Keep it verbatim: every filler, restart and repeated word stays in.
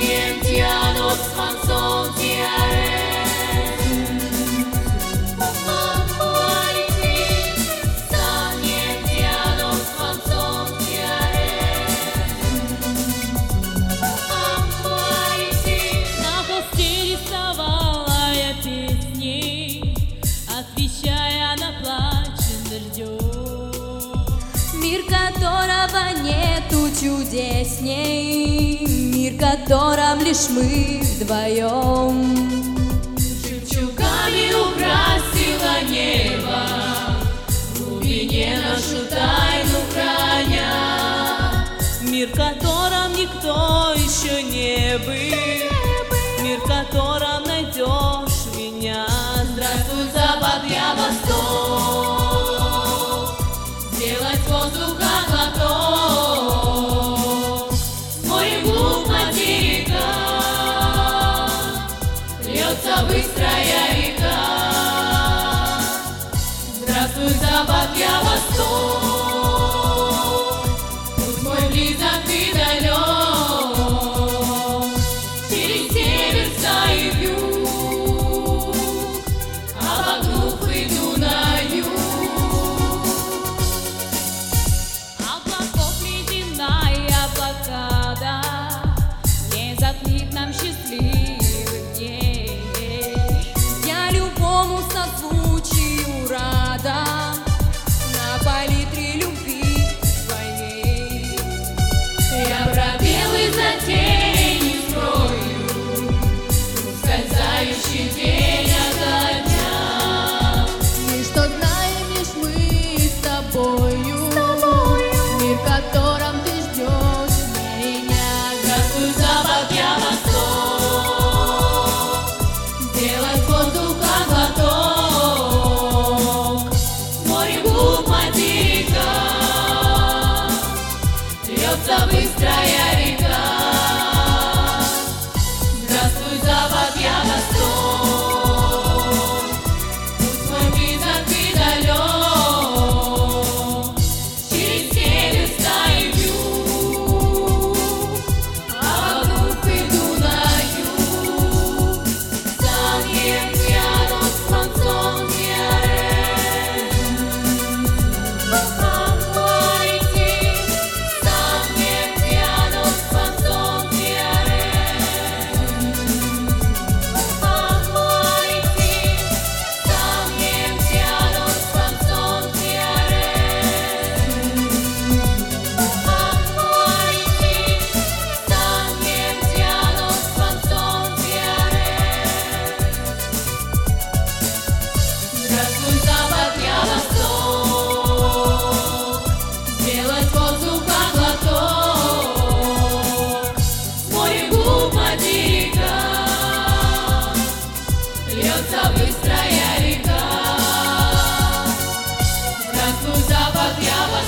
Станем тянут солнцом тиаре. Станем тянут солнцом тиаре. На холсте рисовала я песни, освещая наплачен дождем. Мир, которого нету чудесней, мир, котором лишь мы вдвоем. Жемчугами украсила небо, в глубине нашу тайну храня. Мир, в котором никто еще не был, мир, в котором найдешь меня. Здравствуй, запад, я восток. Сделать воздуха глоток. С морем глубь материка льется быстрая река. Здравствуй, запад, я восток. Путь мой близок и далек. Через север, и юг, обогнув, иду на юг. Облаков ледяная блокада не затмит нам счастливых дней. Я любому созвучию рада на палитре любви своей. Я пробелы затени скрою, ускользающий день ото дня. И что знаем лишь мы с тобою, мир, в котором ты ждешь меня. Здравствуй, запад, я восток. Сделать воздуха глоток. С морем глубь материка льется быстрая река. Здравствуй, запад, я восток. Путь мой близок и далек. Через север, и юг, обогнув, иду на юг. Станем тянут солнцом тиаре. Станем тянут солнцом тиаре. Станем тянут солнцом тиаре. Станем тянут солнцом тиаре. Здравствуй, запад, я восток. Сделать воздуха глоток. С морем глубь материка льется быстрая река. Здравствуй, запад, я восток.